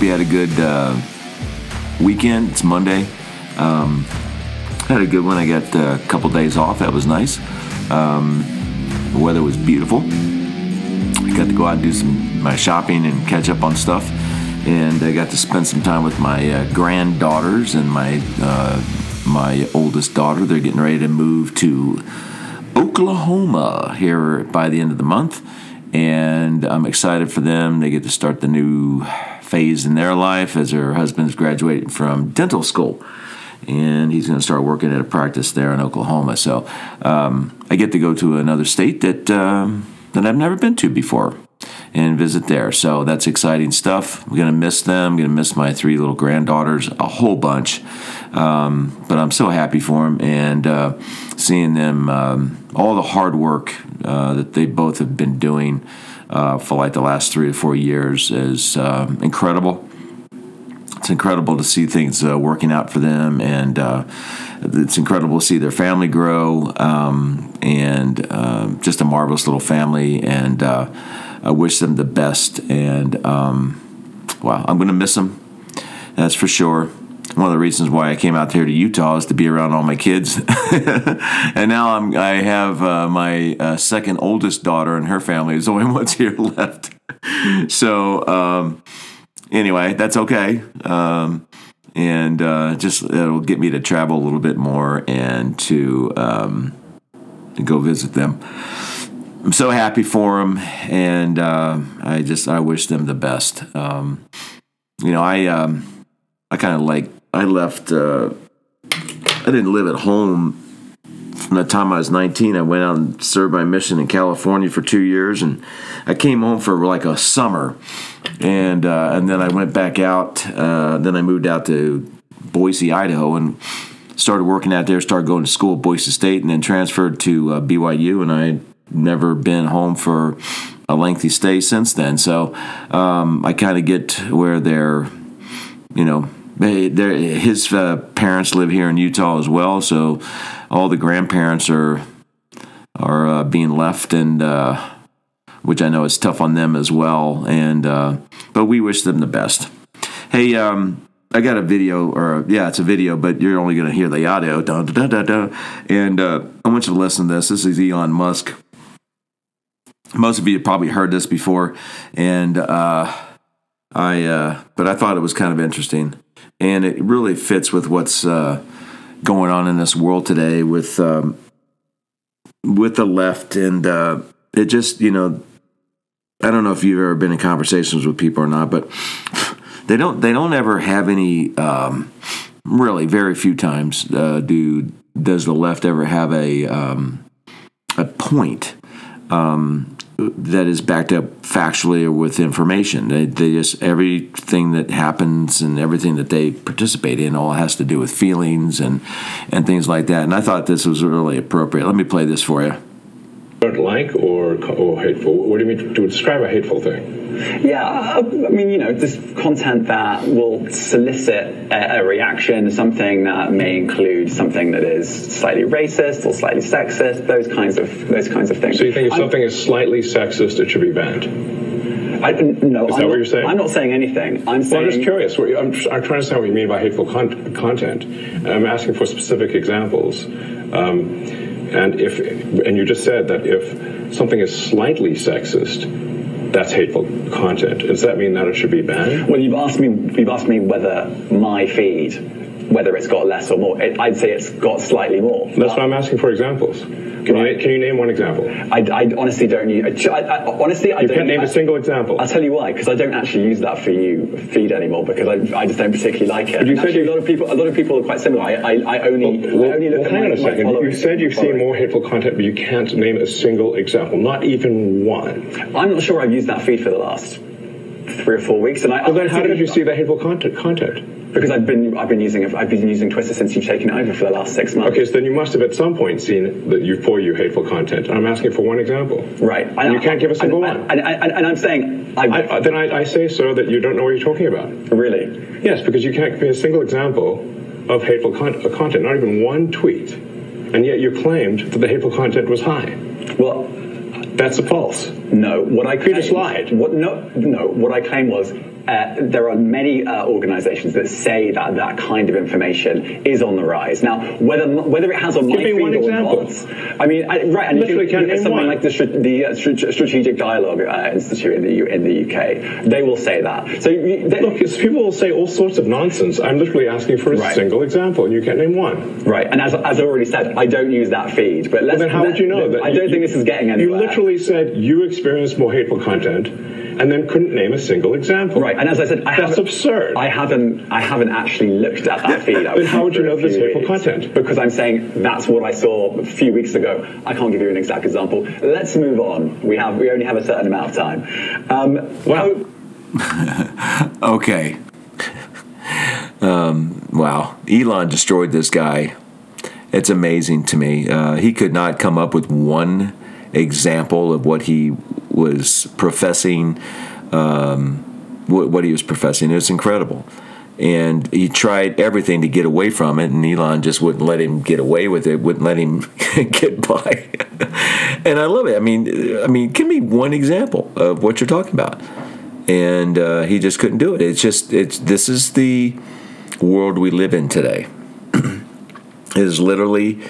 had a good weekend. It's Monday. Had a good one. I got a couple days off. That was nice. The weather was beautiful. I got to go out and do my shopping and catch up on stuff. And I got to spend some time with my granddaughters and my oldest daughter. They're getting ready to move to Oklahoma here by the end of the month. And I'm excited for them. They get to start the new phase in their life as her husband's graduating from dental school. And he's going to start working at a practice there in Oklahoma. So I get to go to another state that I've never been to before and visit there. So that's exciting stuff. I'm going to miss them. I'm going to miss my 3 little granddaughters a whole bunch. But I'm so happy for them, and seeing them, all the hard work that they both have been doing for like the last 3 to 4 years is incredible. It's incredible to see things working out for them, and it's incredible to see their family grow, and just a marvelous little family, and I wish them the best, and wow, I'm going to miss them, that's for sure. One of the reasons why I came out here to Utah is to be around all my kids. And now I have my second oldest daughter and her family is the only ones here left. So anyway, that's okay. And just it'll get me to travel a little bit more and to go visit them. I'm so happy for them, and I wish them the best. I kind of I left, I didn't live at home from the time I was 19. I went out and served my mission in California for 2 years, and I came home for like a summer, and then I went back out. Then I moved out to Boise, Idaho, and started working out there, started going to school at Boise State, and then transferred to BYU, and I'd never been home for a lengthy stay since then. So I kind of get where they're, his parents live here in Utah as well, so all the grandparents are being left, and which I know is tough on them as well. And but we wish them the best. Hey, I got a video, it's a video, but you're only going to hear the audio. Dun, dun, dun, dun. And I want you to listen to this. This is Elon Musk. Most of you have probably heard this before, and but I thought it was kind of interesting. And it really fits with what's going on in this world today with the left, and it just, I don't know if you've ever been in conversations with people or not, but they don't ever have any, really very few times does the left ever have a point that is backed up factually or with information. They just, everything that happens and everything that they participate in all has to do with feelings and things like that. And I thought this was really appropriate. Let me play this for you. Don't like or hateful? What do you mean to describe a hateful thing? Yeah, I mean, this content that will solicit a reaction, something that may include something that is slightly racist or slightly sexist, those kinds of things. So you think if something is slightly sexist, it should be banned? No, is that what you're saying? I'm not saying anything. I'm just curious. I'm trying to understand what you mean by hateful content. I'm asking for specific examples. And you just said that if something is slightly sexist, that's hateful content. Does that mean that it should be banned? Well, you've asked me whether my feed, whether it's got less or more. I'd say it's got slightly more. That's why I'm asking for examples. Can you name one example? I honestly don't use. Honestly, I you don't. can't name a single example. I'll tell you why. Because I don't actually use that for you feed anymore. Because I just don't particularly like it. But you said actually, a lot of people are quite similar. I only look at hang on a second. You said you've seen more hateful content, but you can't name a single example, not even one. I'm not sure I've used that feed for the last 3 or 4 weeks. And then how did you see the hateful content? Because I've been using Twitter since you've taken it over for the last 6 months. Okay, so then you must have at some point seen that for you hateful content. And I'm asking for one example. Right. And you can't give a single one. And I'm saying... I say, sir, that you don't know what you're talking about. Really? Yes, because you can't give me a single example of hateful content, not even one tweet. And yet you claimed that the hateful content was high. Well... That's a false. No, what I claimed... You just lied. What I claimed was there are many organizations that say that that kind of information is on the rise. Now, whether it has on my Give me feed one or example. not, I mean, right, and Literally you can't look at name something one. like the Strategic Dialogue Institute in the UK, they will say that. So Look, people will say all sorts of nonsense. I'm literally asking for a Right. single example, and you can't name one. right, and as I already said, I don't use that feed. But Then how would you know that? I don't think this is getting anywhere. You literally said you experienced more hateful content, and then couldn't name a single example. Right, and as I said, That's absurd. I haven't actually looked at that feed. Then how would you know there's hateful content? Because I'm saying that's what I saw a few weeks ago. I can't give you an exact example. Let's move on. We only have a certain amount of time. Wow. Okay. Wow. Elon destroyed this guy. It's amazing to me. He could not come up with one example of what he was professing, what he was professing. It's incredible. And he tried everything to get away from it, and Elon just wouldn't let him get away with it, wouldn't let him get by. And I love it. I mean, give me one example of what you're talking about. And he just couldn't do it. This is the world we live in today. It is literally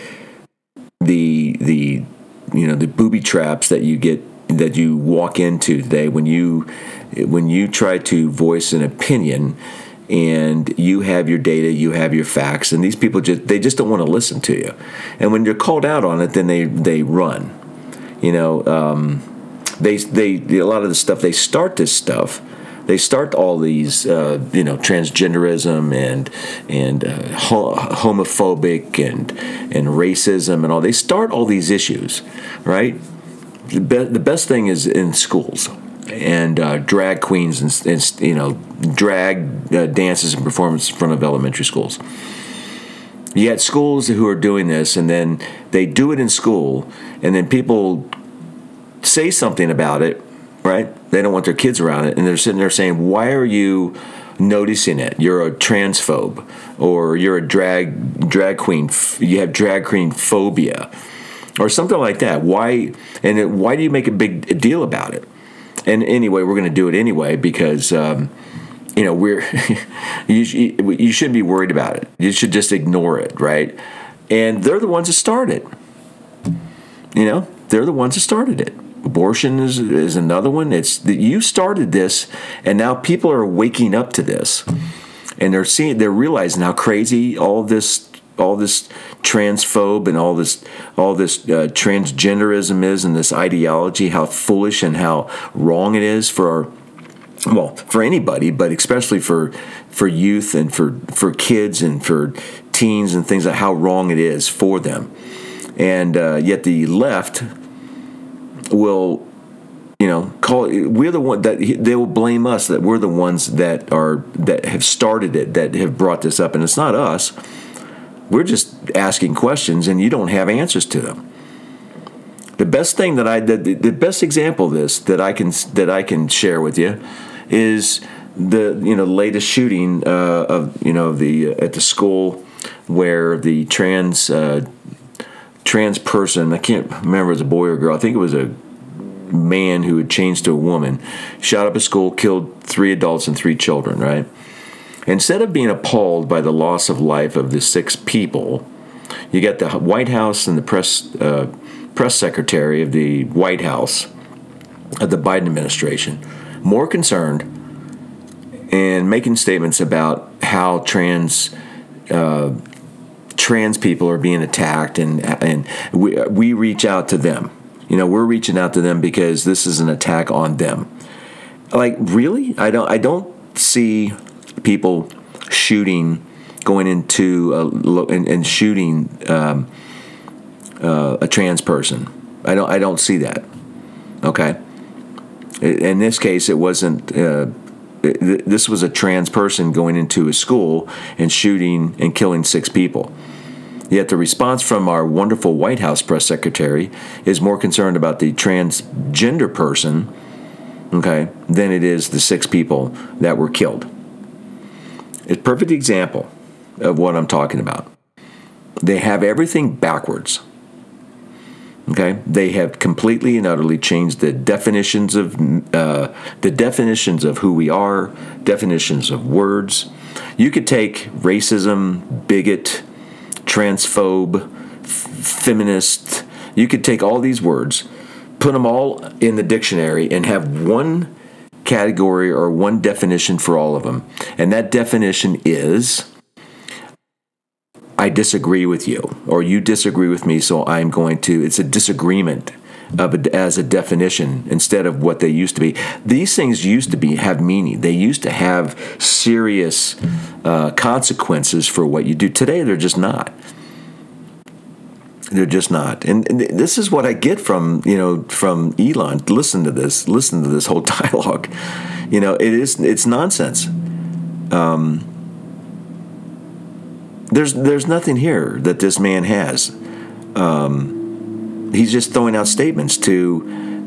the booby traps that you walk into today when you try to voice an opinion, and you have your data, you have your facts, and these people just don't want to listen to you. And when you're called out on it, then they run. A lot of the stuff, they start this stuff. They start all these, transgenderism and homophobic and racism and all. They start all these issues, right? The best thing is in schools and drag queens and drag dances and performances in front of elementary schools. You had schools who are doing this, and then they do it in school, and then people say something about it, right? They don't want their kids around it, and they're sitting there saying, why are you noticing it? You're a transphobe, or you're a drag queen, you have drag queen phobia, or something like that. Why do you make a big deal about it? And anyway, we're going to do it anyway because we're you shouldn't be worried about it. You should just ignore it, right? And they're the ones that started. They're the ones that started it. Abortion is another one. It's that you started this, and now people are waking up to this, and they're realizing how crazy all this transphobe and all this transgenderism is, and this ideology, how foolish and how wrong it is for anybody, but especially for youth and for kids and for teens and things, like how wrong it is for them. And yet the left will, we're the one that they will blame us, that we're the ones that have started it, that have brought this up, and it's not us. We're just asking questions, and you don't have answers to them. The best thing the best example of this that I can share with you is the latest shooting at the school where the trans person, I can't remember if it was a boy or girl, I think it was a man who had changed to a woman, shot up a school, killed 3 adults and 3 children, right? Instead of being appalled by the loss of life of the 6 people, you got the White House and the press secretary of the White House of the Biden administration more concerned and making statements about how trans people are being attacked, and we reach out to them. We're reaching out to them because this is an attack on them. Like, really? I don't see people going into and shooting a trans person. I don't see that. Okay. In this case, it wasn't. This was a trans person going into a school and shooting and killing 6 people. Yet the response from our wonderful White House press secretary is more concerned about the transgender person, okay, than it is the 6 people that were killed. It's a perfect example of what I'm talking about. They have everything backwards. Okay, they have completely and utterly changed the definitions of who we are, definitions of words. You could take racism, bigot, transphobe, feminist. You could take all these words, put them all in the dictionary, and have one category or one definition for all of them. And that definition is, I disagree with you, or you disagree with me, so I'm going to, it's a disagreement as a definition instead of what they used to be. These things used to have meaning. They used to have serious consequences for what you do. Today, they're just not. They're just not. And this is what I get from Elon. Listen to this whole dialogue. It's nonsense. There's nothing here that this man has. He's just throwing out statements to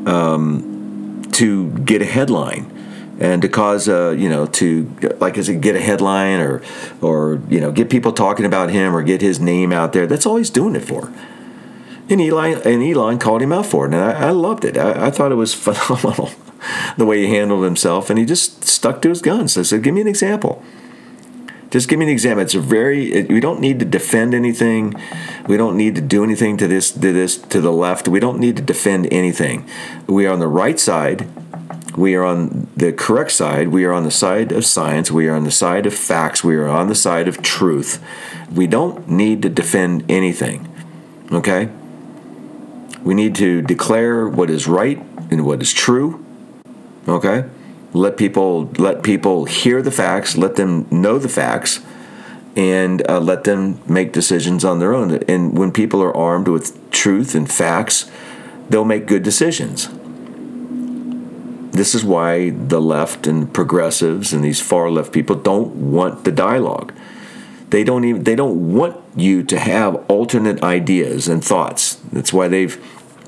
get a headline and to cause get a headline or get people talking about him or get his name out there. That's all he's doing it for. And Elon called him out for it, and I loved it. I thought it was phenomenal the way he handled himself, and he just stuck to his guns. I said, "Give me an example." Just give me an example. We don't need to defend anything. We don't need to do anything to the left. We don't need to defend anything. We are on the right side. We are on the correct side. We are on the side of science. We are on the side of facts. We are on the side of truth. We don't need to defend anything. Okay? We need to declare what is right and what is true. Okay? Let people hear the facts, let them know the facts, and let them make decisions on their own. And when people are armed with truth and facts, they'll make good decisions. This is why the left and progressives and these far left people don't want the dialogue. They don't want you to have alternate ideas and thoughts. That's why they've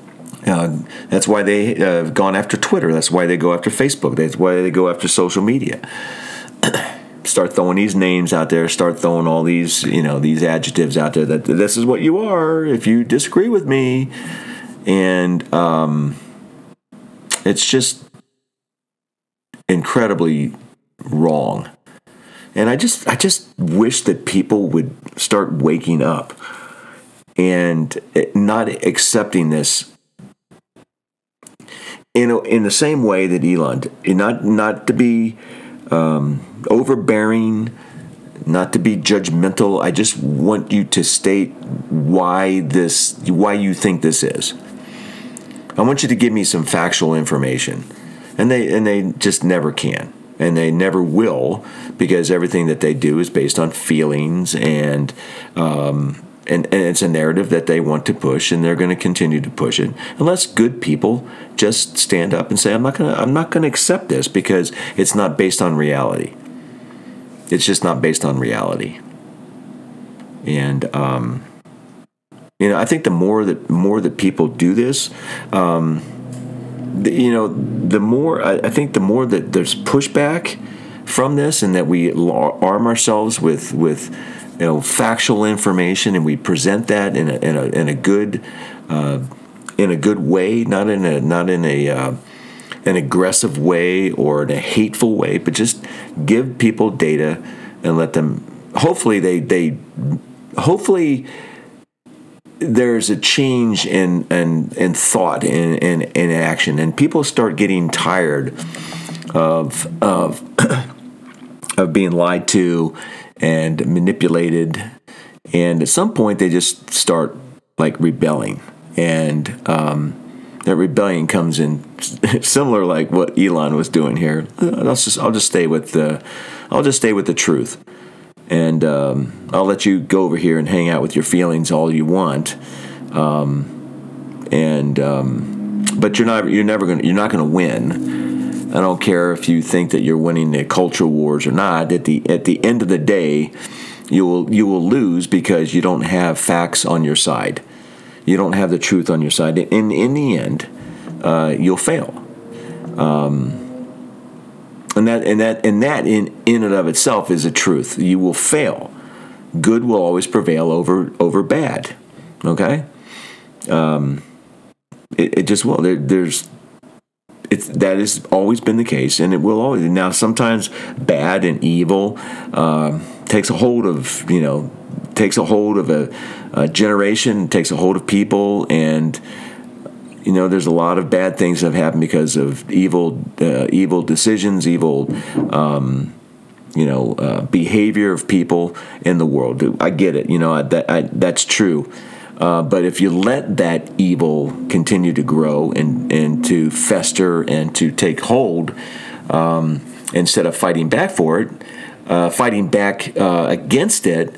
gone after Twitter. That's why they go after Facebook. That's why they go after social media. Start throwing these names out there. Start throwing all these, these adjectives out there. That this is what you are if you disagree with me, and it's just incredibly wrong. And I just wish that people would start waking up and not accepting this. In the same way that Elon, not to be overbearing, not to be judgmental. I just want you to state why you think this is. I want you to give me some factual information, and they just never can, and they never will, because everything that they do is based on feelings and it's a narrative that they want to push, and they're going to continue to push it unless good people just stand up and say, I'm not going to accept this because it's not based on reality. It's just not based on reality. And I think the more that people do this, the more I think the more that there's pushback from this, and that we arm ourselves with factual information, and we present that in a good way, not in an aggressive way or in a hateful way, but just give people data and let them. Hopefully, hopefully there's a change in thought and in action, and people start getting tired of being lied to and manipulated, and at some point they just start rebelling, and that rebellion comes in similar like what Elon was doing here. I'll just stay with the truth, and I'll let you go over here and hang out with your feelings all you want, but you're not going to win. I don't care if you think that you're winning the culture wars or not. At the end of the day, you will lose because you don't have facts on your side. You don't have the truth on your side. In the end, you'll fail. And that in and of itself is a truth. You will fail. Good will always prevail over bad. Okay. it just will. That has always been the case, and it will always. Now, sometimes bad and evil takes a hold of a generation, takes a hold of people, and there's a lot of bad things that have happened because of evil decisions, evil behavior of people in the world. I get it. That's true. But if you let that evil continue to grow and to fester and to take hold, instead of fighting back for it, fighting back against it,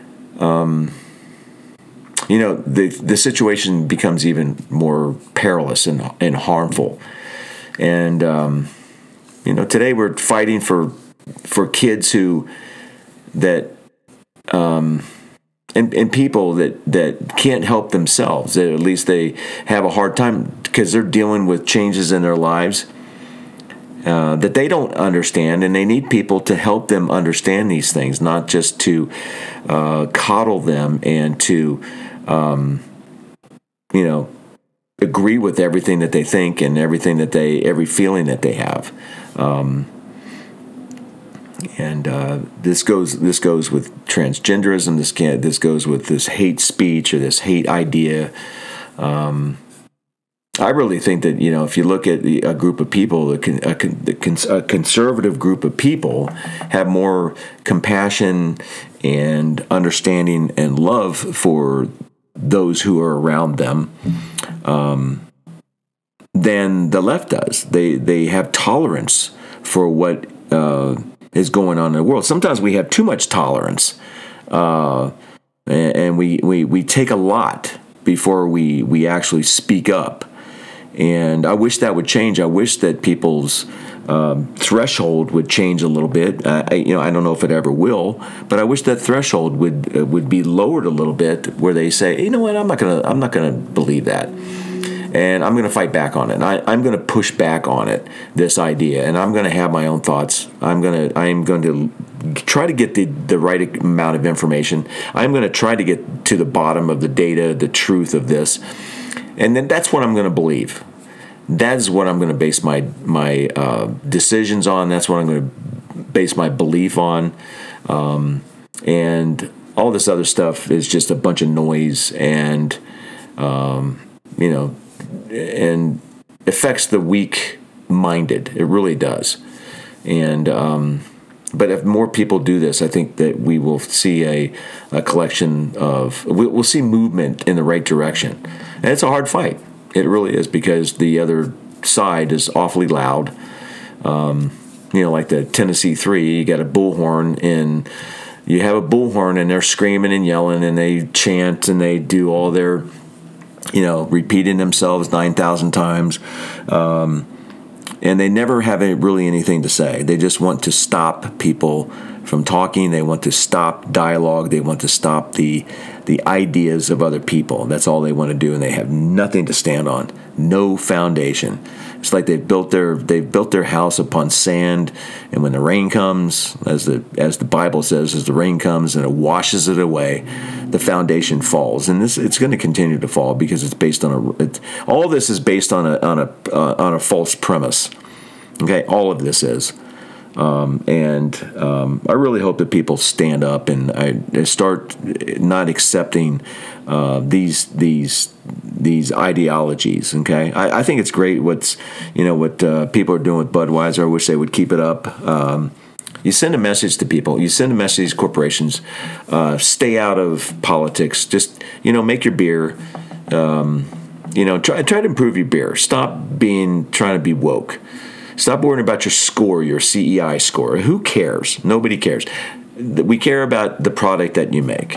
the situation becomes even more perilous and harmful. And today we're fighting for kids and people that can't help themselves. That at least they have a hard time because they're dealing with changes in their lives that they don't understand, and they need people to help them understand these things, not just to coddle them and to agree with everything that they think and every feeling that they have. And this goes with transgenderism. This goes with this hate speech or this hate idea. I really think that if you look at a group of people, a conservative group of people have more compassion and understanding and love for those who are around them than the left does. They have tolerance for what is going on in the world. Sometimes we have too much tolerance, and we take a lot before we actually speak up. And I wish that would change. I wish that people's threshold would change a little bit. I don't know if it ever will, but I wish that threshold would be lowered a little bit, where they say, you know what, I'm not gonna believe that, and I'm gonna fight back on it. I'm gonna push back on it, this idea, and I'm gonna have my own thoughts. I'm going to try to get the right amount of information. I'm going to try to get to the bottom of the data, the truth of this. And then that's what I'm going to believe. That is what I'm going to base my decisions on. That's what I'm going to base my belief on. And all this other stuff is just a bunch of noise and, and affects the weak-minded. It really does. And but if more people do this, I think that we will see a collection of, we'll see movement in the right direction. And it's a hard fight. It really is, because the other side is awfully loud. Like the Tennessee Three, you got a bullhorn, and you have a bullhorn, and they're screaming and yelling, and they chant, and they do all their, repeating themselves 9,000 times. And they never have really anything to say. They just want to stop people from talking. They want to stop dialogue. They want to stop the ideas of other people. That's all they want to do, and they have nothing to stand on. No foundation. It's like they've built their house upon sand, and when the rain comes, as the Bible says, as the rain comes and it washes it away, the foundation falls. And it's going to continue to fall because it's based on all this is based on a false premise. Okay, all of this is. I really hope that people stand up and I start not accepting these ideologies. Okay, I think it's great what people are doing with Budweiser. I wish they would keep it up. You send a message to people. You send a message to these corporations. Stay out of politics. Just make your beer. Try to improve your beer. Stop trying to be woke. Stop worrying about your score, your CEI score. Who cares? Nobody cares. We care about the product that you make.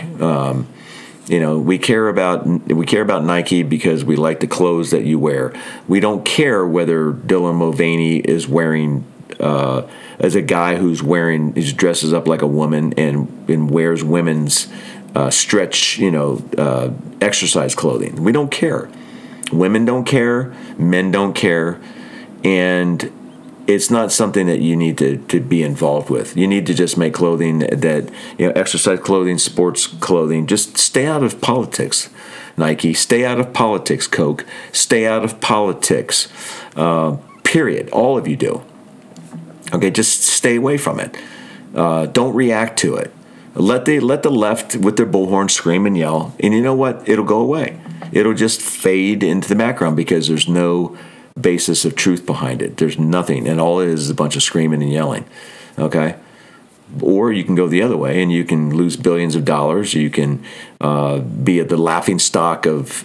We care about Nike because we like the clothes that you wear. We don't care whether Dylan Mulvaney is wearing as a guy who dresses up like a woman and wears women's stretch, exercise clothing. We don't care. Women don't care. Men don't care. And it's not something that you need to be involved with. You need to just make clothing that, exercise clothing, sports clothing. Just stay out of politics, Nike. Stay out of politics, Coke. Stay out of politics. Period. All of you do. Okay, just stay away from it. Don't react to it. Let the left with their bullhorn scream and yell, and you know what? It'll go away. It'll just fade into the background because there's no basis of truth behind it. There's nothing, and all it is a bunch of screaming and yelling. Okay? Or you can go the other way, and you can lose billions of dollars. You can be at the laughing stock of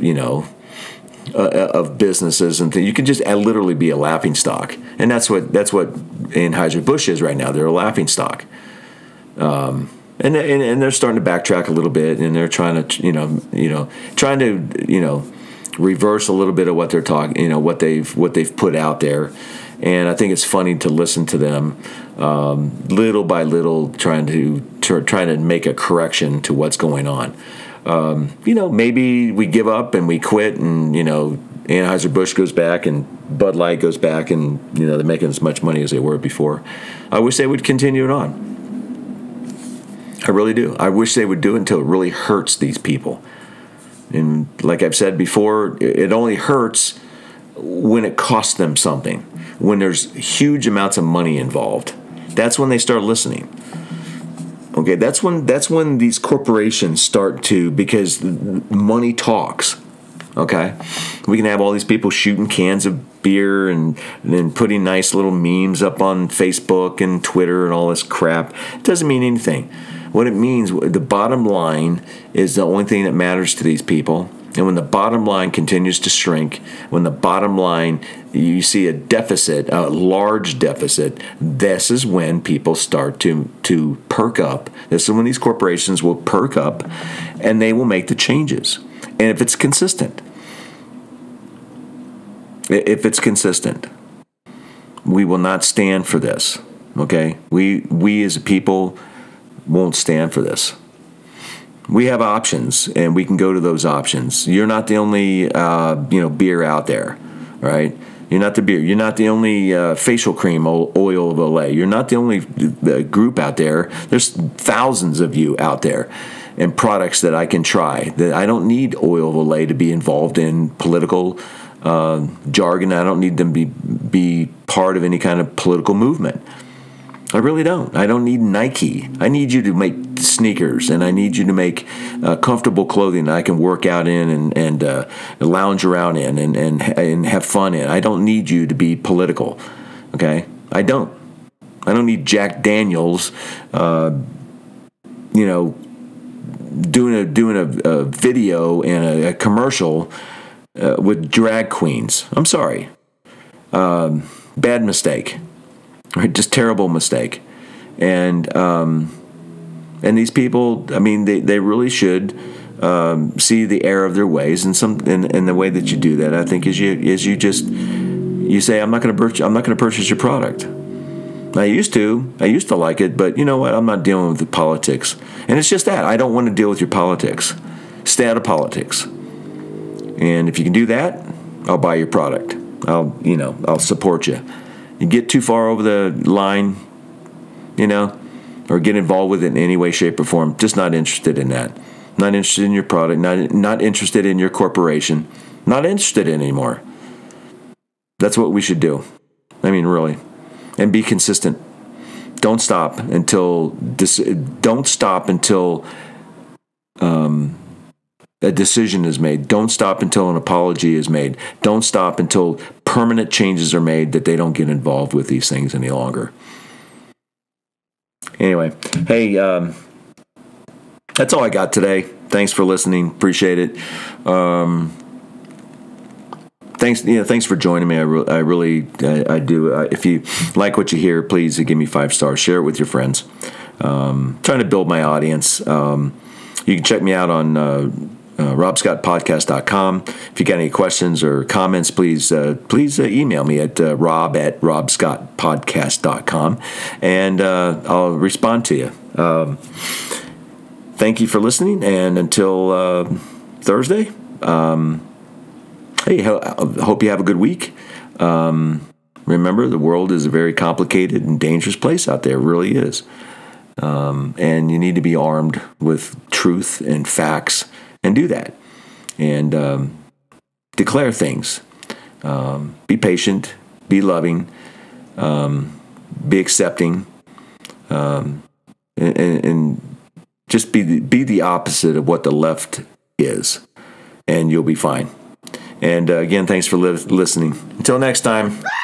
of businesses and things. You can just literally be a laughing stock, and that's what Anheuser-Busch is right now. They're a laughing stock, and they're starting to backtrack a little bit, and they're trying to reverse a little bit of what they're talking, what they've put out there. And I think it's funny to listen to them, little by little, trying to make a correction to what's going on. Maybe we give up and we quit, and Anheuser-Busch goes back and Bud Light goes back, and they're making as much money as they were before. I wish they would continue it on. I really do. I wish they would do it until it really hurts these people. And like I've said before, it only hurts when it costs them something, when there's huge amounts of money involved. That's when they start listening. Okay, that's when these corporations start to, because money talks. Okay, we can have all these people shooting cans of beer and then putting nice little memes up on Facebook and Twitter and all this crap. It doesn't mean anything. What it means, the bottom line is the only thing that matters to these people. And when the bottom line continues to shrink, when the bottom line, you see a deficit, a large deficit, this is when people start to perk up. This is when these corporations will perk up, and they will make the changes. And if it's consistent, we will not stand for this. Okay? We as a people won't stand for this. We have options, and we can go to those options. You're not the only, beer out there, right? You're not the beer. You're not the only facial cream oil of Olay. You're not the only group out there. There's thousands of you out there, and products that I can try. That I don't need oil of Olay to be involved in political jargon. I don't need them to be part of any kind of political movement. I really don't. I don't need Nike. I need you to make sneakers, and I need you to make comfortable clothing that I can work out in and lounge around in and have fun in. I don't need you to be political. Okay? I don't need Jack Daniels, doing a video and a commercial with drag queens. I'm sorry. Bad mistake. Right, just terrible mistake, and these people, I mean, they really should see the error of their ways, and the way that you do that, I think, is you say, I'm not going to purchase your product. I used to like it, but you know what? I'm not dealing with the politics, and it's just that I don't want to deal with your politics. Stay out of politics, and if you can do that, I'll buy your product. I'll support you. You get too far over the line, or get involved with it in any way, shape, or form. Just not interested in that. Not interested in your product. Not interested in your corporation. Not interested in anymore. That's what we should do. I mean, really, and be consistent. Don't stop until a decision is made. Don't stop until an apology is made. Don't stop until permanent changes are made that they don't get involved with these things any longer. Anyway, hey, that's all I got today. Thanks for listening. Appreciate it. Thanks for joining me. I really do. If you like what you hear, please give me 5 stars. Share it with your friends. Trying to build my audience. You can check me out on robscottpodcast.com. If you got any questions or comments, please email me at rob@robscottpodcast.com, and I'll respond to you. Thank you for listening, and until Thursday, hey, I hope you have a good week. Remember, the world is a very complicated and dangerous place out there. It really is. And you need to be armed with truth and facts and do that. And declare things. Be patient. Be loving. Be accepting. And just be the opposite of what the left is. And you'll be fine. And again, thanks for listening. Until next time.